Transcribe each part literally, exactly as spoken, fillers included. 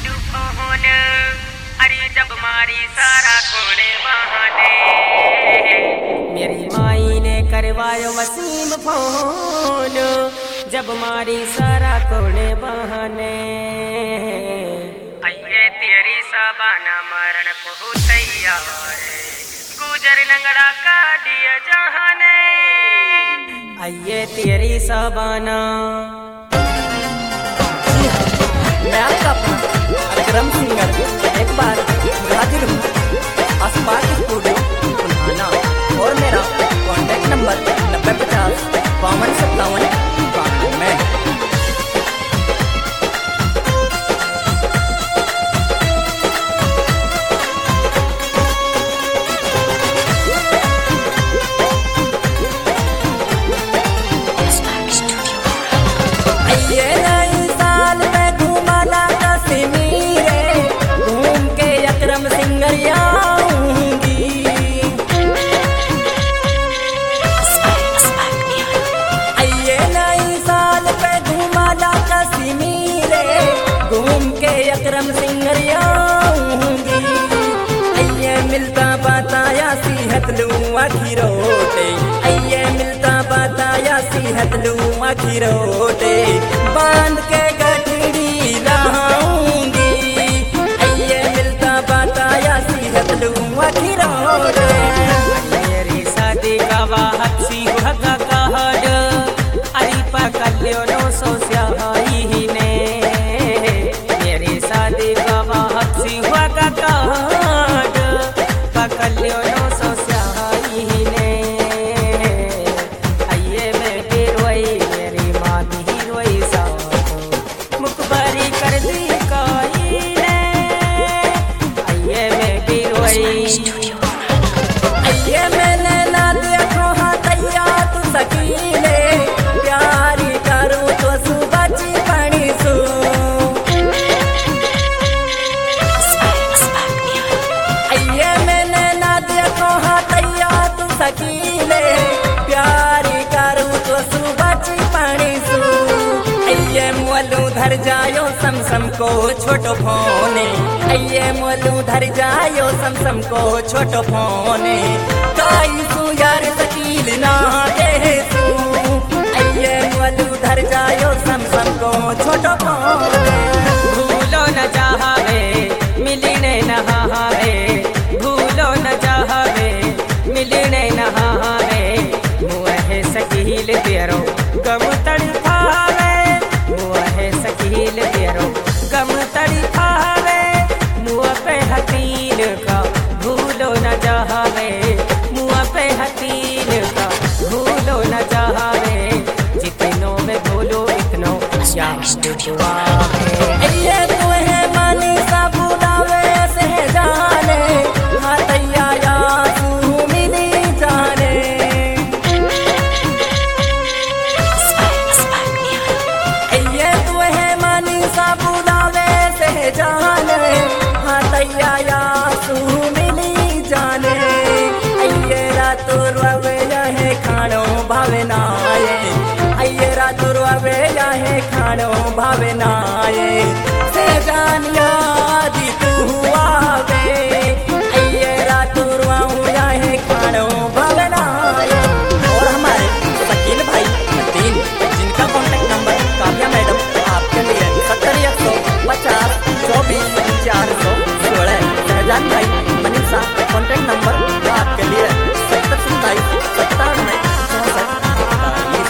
चालू फोन अरे जब मारी सारा कोने बहाने। मेरी माई ने करवायो वसीम फोन जब मारी सारा कोने बहाने। आइए तेरी साबाना मरण को तैयार गुजर लंगड़ा का दिया जहाने। आइए तेरी साबाना मैं आपका अपना अग्रम सिंगर एक बार हाजिर हूँ आसपास स्टूडियो बुल्हाना और मेरा कॉन्टैक्ट नंबर नब्बे पचास बावन सत्तावन बानवे में। अकरम सिंगरिया आइए मिलता बताया सीहत लूँ आखिरोटे। आइए मिलता बताया सीहत लूँ आखिरोटे बांध के गठड़ी लाऊंगी। आइए मिलता बताया सीहत लूँ आखिरोटे। मेरी शादी का वाहक सी हगा कहड अरी पकल्यो नो सोस्या ही ने। पकल्यो नो सोस्याही ने। आइए मैं गिरवई मेरी माँ दी रोई साथ मुखबरी कर दी कोई ने। आइए मैं गिरवई आइए मैंने ना देखो हाँ तैया तू सकीले प्यारी करूँ तो सुबची पानी सू। सकीले प्यारी करूँ तो सुबची पानी सू। आइए मोलू धर जायो समसम को छोटो फोने। आइए मोलू धर जायो समसम को छोटो फोने काई सू यार सकील ना दे सू। आइए मोलू धर जायो समसम को छोटो फोने। भूलो न चाहवे मिलने नहावे भूलो न चाहवे मिलने नहावे मुँह सकील तेरो गम तड़ी खावे। मुँह सकील तेरो गम तड़ी खावे मुँह पे हतीन का भूलो न चाहवे। मुँह पे हतीन का भूलो न चाहवे जितनों में भूलो इतनो ये तो है मानी सा बुलावे से जाने हाँ तैया जाने हाँ तैया यासू मिली जाने। आइए रातों रवे है खानो भावे नाये। आइए रातों रवे है खानो भावे नाये से जान याद तू आवे। आइए रातों रवे है खानो भावे नाये। और हमारे शकील भाई तीन जिनका कॉन्टेक्ट नंबर काव्या मैडम आपके लिए सत्तर एक सौ पचास चौबीस चार सौ सोलह। शहजान भाई मनीषा कॉन्टेक्ट नंबर आपके लिए सत्तर सत्ताईस सत्तानवे चौसठ इकतालीस।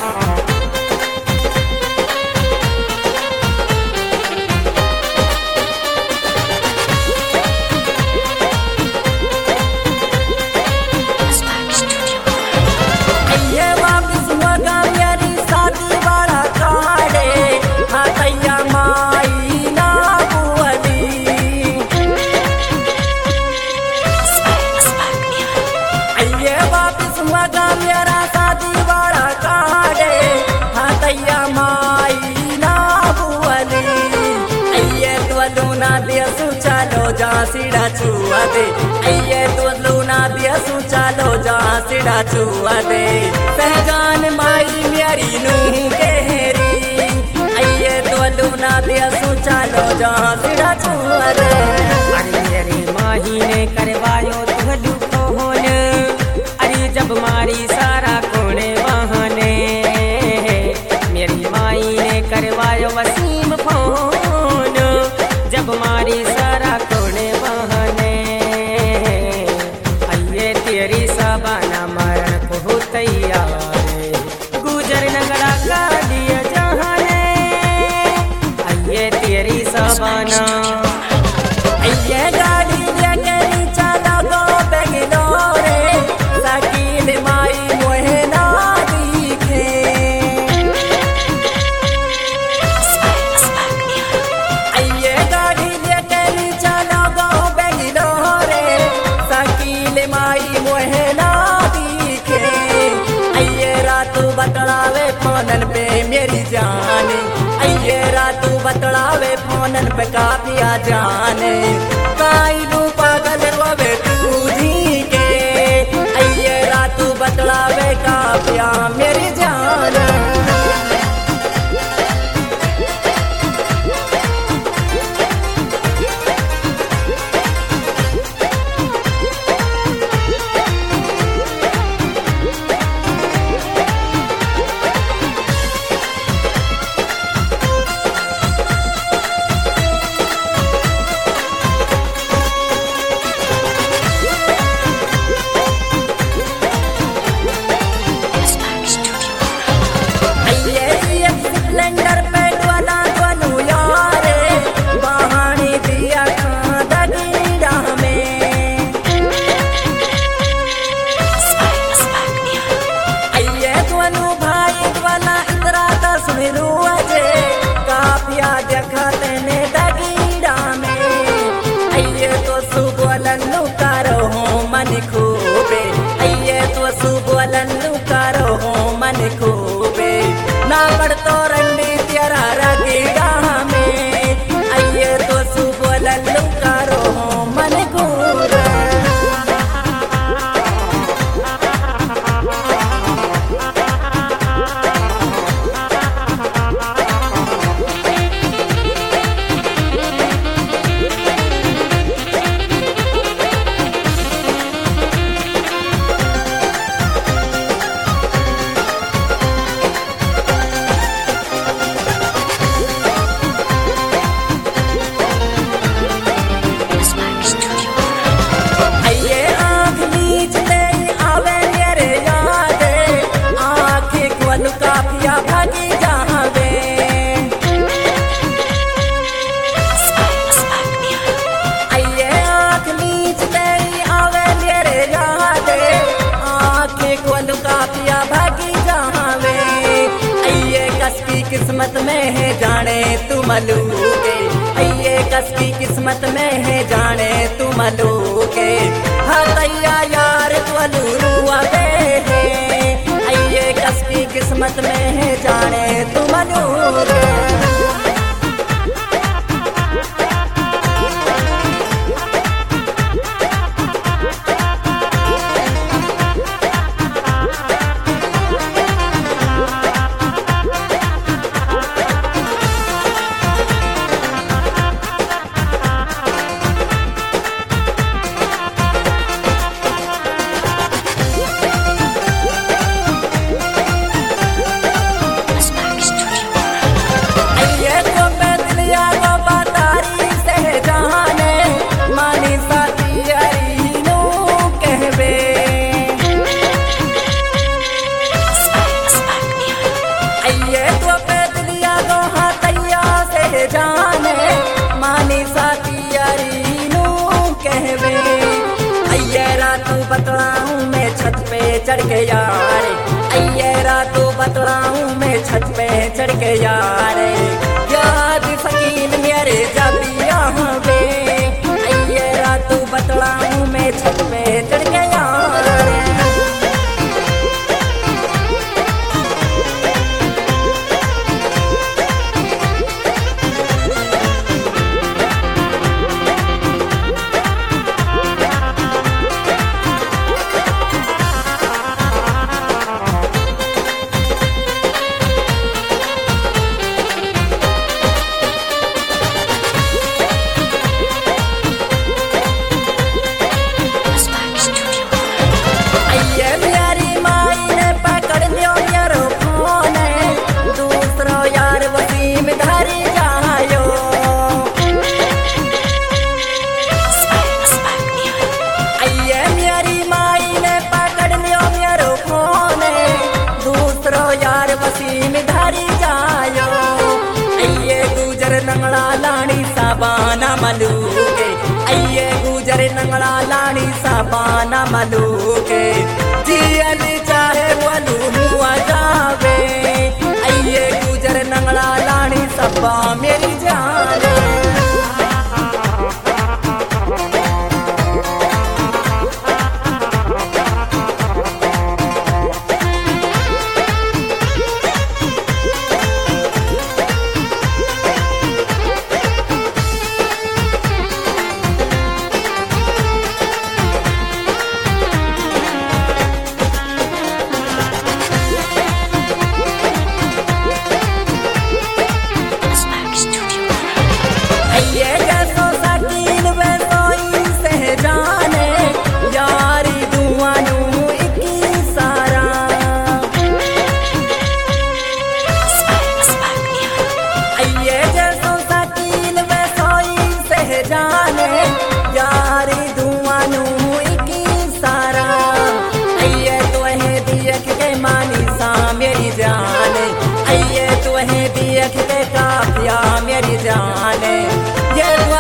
सीढ़ा छुआ दे आइए तो लूना दिया सू चालो जा सीढ़ा छुआ दे। सहजान माई मेरी नूह के हेरी आइए तो लूना बना दिया सोचा लो जहाँ सिरा छुआ रे। अरे मेरी माही ने करवायो तुहलू फोन, अरे जब मारी सारा कोने बहाने। मेरी माई ने करवायो वसीम फोन, जब मारी सारा कोने बहाने। अये तेरी साबाना मरण को तैयार, गुजर नगड़ा का दिया जहाने। अये तेरी साबाना ये गाड़ी लेके चला गो बेंगलोरे, शकील माई मोहे ना दिखे। ये गाड़ी लेके चला गो बेंगलोरे, शकील माई मोहे ना दिखे। ये रात बतलावे फोनन पे मेरी जान, ये रात बतलावे फोनन पे काफिया जाने। काइलू पागल रोवे तूधी के, ये रात बतलावे काफिया मेरी जान। सिलेंडर पे डोला डोलू यारे, बहानी दिया खादा गिरा में। अये दोनों भाई वाला इतरा दस मिलू अजे, काफिया देखा तेने दगीरा में। अये तो सुबोलनु करो हो मन खूबे, अये तो सुबोलनु करो हो मन खूबे। ना पड़तो रंडी तेरा रगीरा में, अये तो सुबोलनु करो हो मन खूबे। काफिया भागी जावे, अये आँख नीच ले आवे मेरे यादे, आँखें खोल काफिया भागी जावे। अये कसकी किस्मत में है जाने तू मलूके, अये कसकी किस्मत में है जाने तू मलूके। हतैया यार तू रुआवे है, अये कसकी किस्मत में है जाने तू मलूके। जाने मानी साथी यारी नू कहवे। अये रातू बतलाऊं मैं छत पे चढ़ के यार, अये रातू बतलाऊं मैं छत पे चढ़ के यार। याद फकीर मेरे जब यहाँ पे, अये रातू बतलाऊं मैं छत पे चढ़ के यार। मलूके अये गुजर नंगड़ा लानी सबाना मलूके जियल चाहे वलू हुआ जावे अये गुजर नंगड़ा लानी सबा मेरी जान मेरी जान ये